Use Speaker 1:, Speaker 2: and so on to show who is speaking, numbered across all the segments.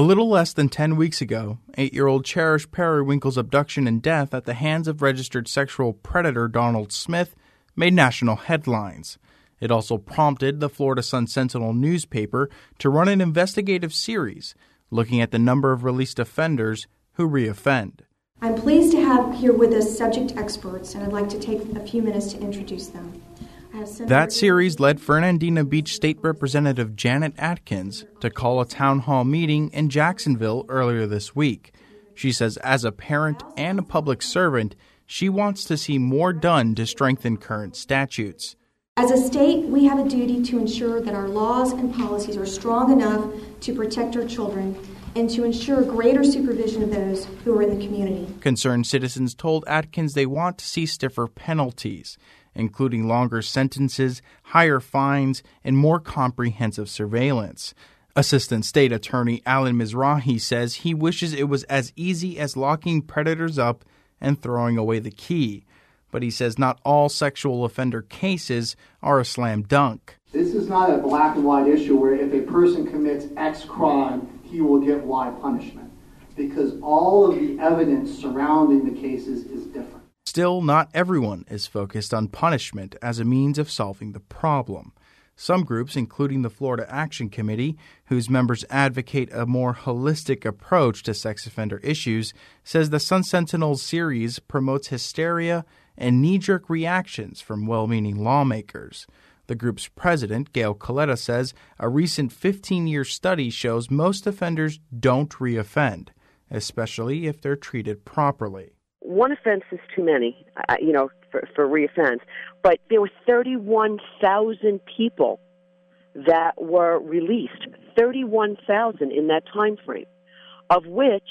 Speaker 1: little less than 10 weeks ago, 8-year-old Cherish Periwinkle's abduction and death at the hands of registered sexual predator Donald Smith made national headlines. It also prompted the Florida Sun-Sentinel newspaper to run an investigative series looking at the number of released offenders who reoffend.
Speaker 2: I'm pleased to have here with us subject experts, and I'd like to take a few minutes to introduce them.
Speaker 1: That series led Fernandina Beach State Representative Janet Atkins to call a town hall meeting in Jacksonville earlier this week. She says as a parent and a public servant, she wants to see more done to strengthen current statutes.
Speaker 2: As a state, we have a duty to ensure that our laws and policies are strong enough to protect our children and to ensure greater supervision of those who are in the community. Concerned
Speaker 1: citizens told Atkins they want to see stiffer penalties, including longer sentences, higher fines, and more comprehensive surveillance. Assistant State Attorney Alan Mizrahi says he wishes it was as easy as locking predators up and throwing away the key. But he says not all sexual offender cases are a slam dunk.
Speaker 3: This is not a black and white issue where if a person commits X crime, he will get Y punishment, because all of the evidence surrounding the cases is different.
Speaker 1: Still, not everyone is focused on punishment as a means of solving the problem. Some groups, including the Florida Action Committee, whose members advocate a more holistic approach to sex offender issues, says the Sun-Sentinel series promotes hysteria and knee-jerk reactions from well-meaning lawmakers. The group's president, Gail Coletta, says a recent 15-year study shows most offenders don't reoffend, especially if they're treated properly.
Speaker 4: One offense is too many, for reoffense, but there were 31,000 people that were released, 31,000 in that time frame, of which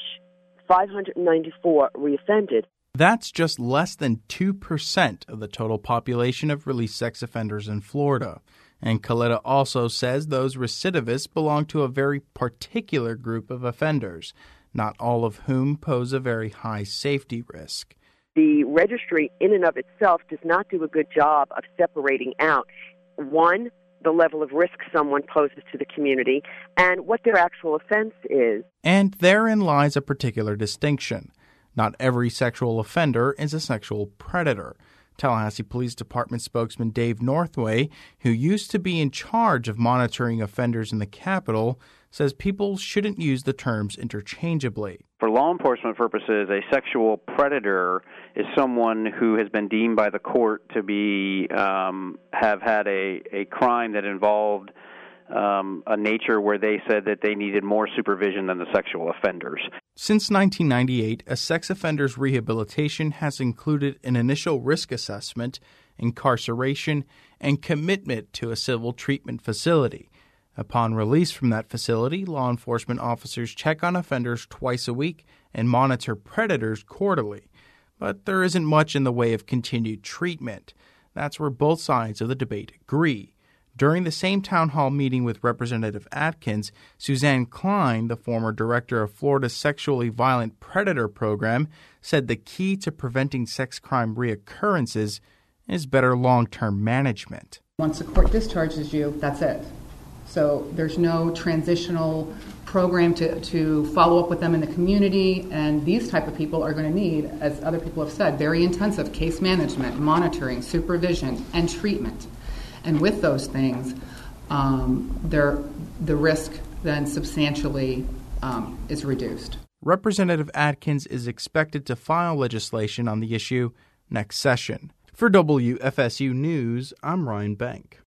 Speaker 4: 594 reoffended.
Speaker 1: That's just less than 2% of the total population of released sex offenders in Florida. And Coletta also says those recidivists belong to a very particular group of offenders, not all of whom pose a very high safety risk.
Speaker 4: The registry in and of itself does not do a good job of separating out, one, the level of risk someone poses to the community, and what their actual offense is.
Speaker 1: And therein lies a particular distinction. Not every sexual offender is a sexual predator. Tallahassee Police Department spokesman Dave Northway, who used to be in charge of monitoring offenders in the Capitol, says people shouldn't use the terms interchangeably.
Speaker 5: For law enforcement purposes, a sexual predator is someone who has been deemed by the court to be have had a crime that involved a nature where they said that they needed more supervision than the sexual offenders.
Speaker 1: Since 1998, a sex offender's rehabilitation has included an initial risk assessment, incarceration, and commitment to a civil treatment facility. Upon release from that facility, law enforcement officers check on offenders twice a week and monitor predators quarterly. But there isn't much in the way of continued treatment. That's where both sides of the debate agree. During the same town hall meeting with Representative Atkins, Suzanne Klein, the former director of Florida's Sexually Violent Predator Program, said the key to preventing sex crime reoccurrences is better long-term management.
Speaker 6: Once a court discharges you, that's it. So there's no transitional program to follow up with them in the community, and these type of people are going to need, as other people have said, very intensive case management, monitoring, supervision, and treatment. And with those things, the risk then substantially is reduced.
Speaker 1: Representative Atkins is expected to file legislation on the issue next session. For WFSU News, I'm Ryan Bank.